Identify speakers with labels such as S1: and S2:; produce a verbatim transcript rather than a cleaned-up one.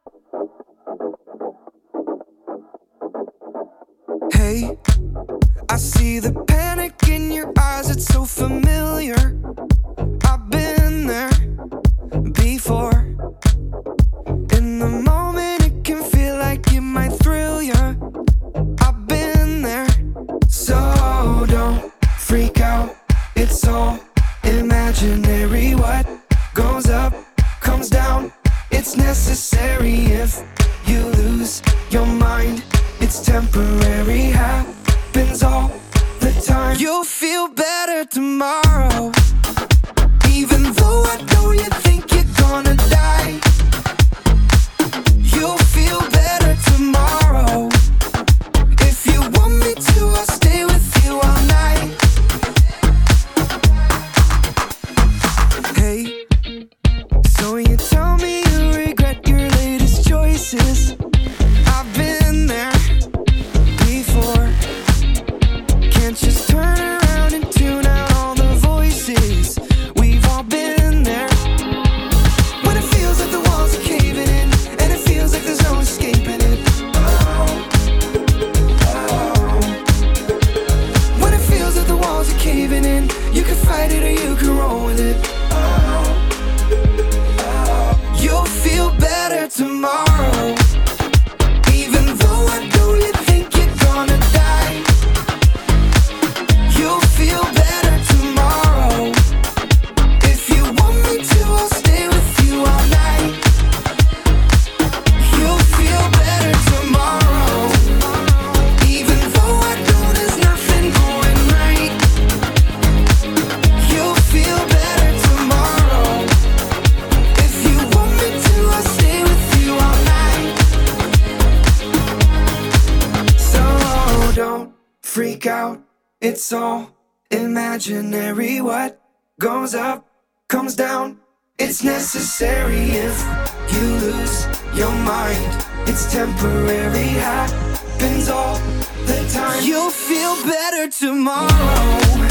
S1: Hey, I see the panic in your eyes, it's so familiar. I've been there before. In the moment it can feel like it might thrill ya. I've been there. So don't freak out, it's all imaginary. What goes up comes down, it's necessary. If you lose your mind, it's temporary, happens all the time. You'll feel better tomorrow, even though I know you think you're gonna die. You'll feel better tomorrow. If you want me to, I'll stay with you all night. Hey, so you tell me you regret your latest choices. I've been there before. Can't just turn around and tune out all the voices. We've all been there. When it feels like the walls are caving in, and it feels like there's no escaping it. Oh, oh. When it feels like the walls are caving in, you can fight it or you can roll with it. Oh, oh. You'll feel better tomorrow, even though I know you think you're gonna die. You'll feel better tomorrow. If you want me to, I'll stay with you all night. You'll feel better tomorrow, even though I know there's nothing going right. You'll feel better tomorrow. If you want me to, I'll stay with you all night. So don't freak out, it's all imaginary. What goes up comes down, it's necessary. If you lose your mind, it's temporary, happens all the time. You'll feel better tomorrow.